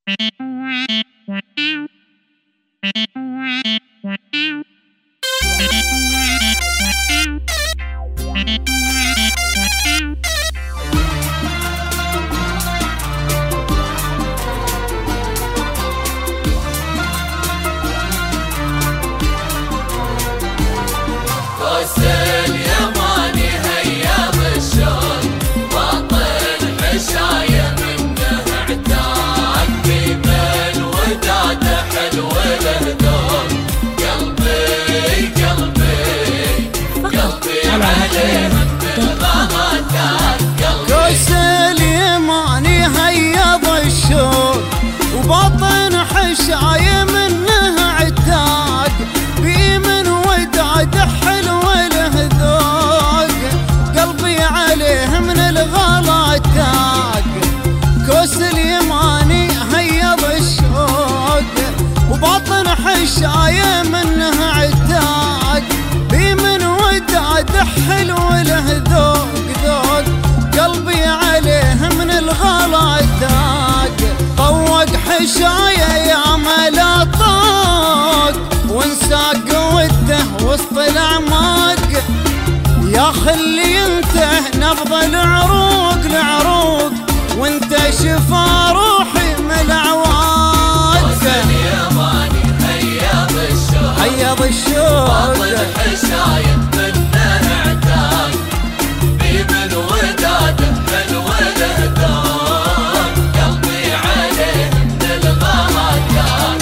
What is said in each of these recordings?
كوس اليماني هيض الشوق وبطن حشاية منه عتاق بيمن وداد حلو له ذوق قلبي عليه من الغلا تاق. كوس اليماني هيض الشوق وبطن حشاية منه عتاق بيمن وداد حلو له ذوق قلبي عليه من الغلا تاق. طوق حشاية يا ملا طاق وانساق وده وسط الاعماق يا خلي انت نبض العروق وانت شفا روحي من العواق. اليماني هيض الشوق بطن حشاية منه عتاق بيمن وداده حلو له ذوق قلبي عليه من الغلا تاق.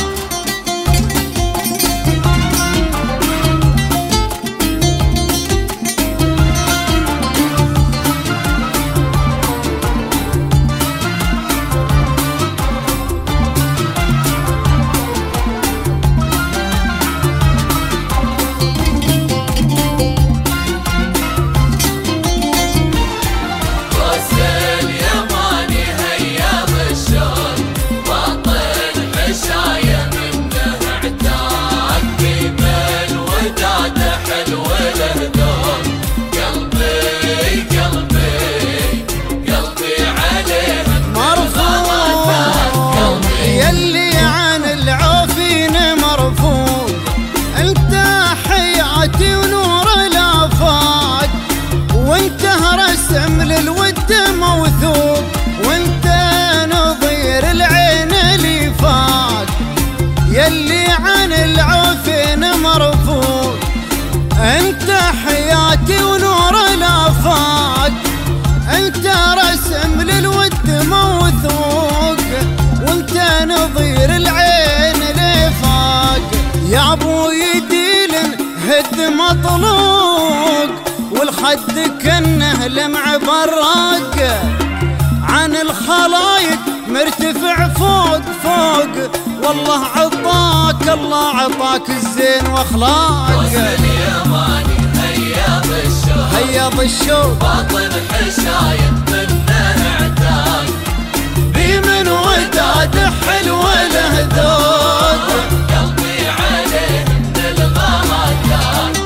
الود موثوق وانت نظير العين اللي فاق يلي عن العوفين مرفوق انت حياتي ونور الافاق انت رسم للود موثوق وانت نظير العين اللي فاق. يا ابوي ديل هد مطلوق والخد كنه لمع براق عن الخلايق مرتفع فوق والله عطاك الله عطاك الزين واخلاق. اليماني هيض الشوق بطن حشاية منه عتاق بيمن وداد حلو له ذوق قلبي عليه من الغلا تاق.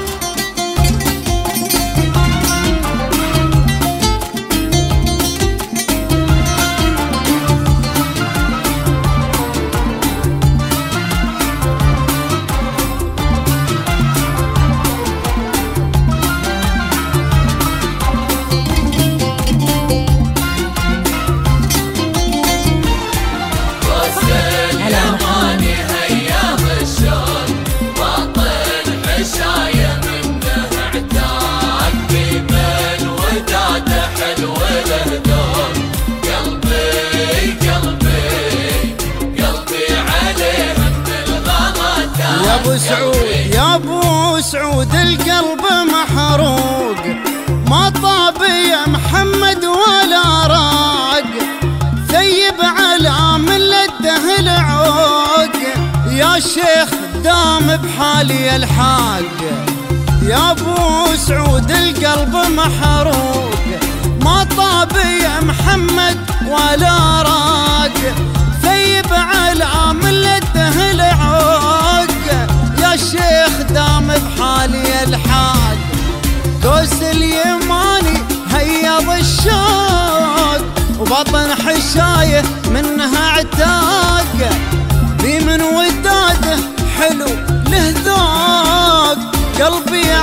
يا ابو سعود القلب محروق ما طاب يا محمد ولا راق ثيب على من لده العوق يا شيخ دام بحالي الحاق. يا ابو سعود القلب محروق ما طاب يا محمد ولا راق ثيب على من لده العوق يا شيخ دام بحالي الحاق. كوس اليماني هيض الشوق وبطن حشاية منها عتاق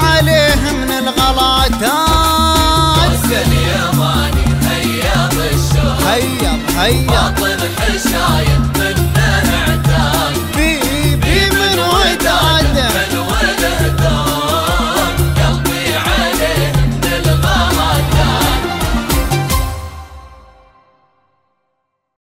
عليه من الغلاتات. واسل يماني هيا بالشوق هيا هيا باطن حشاية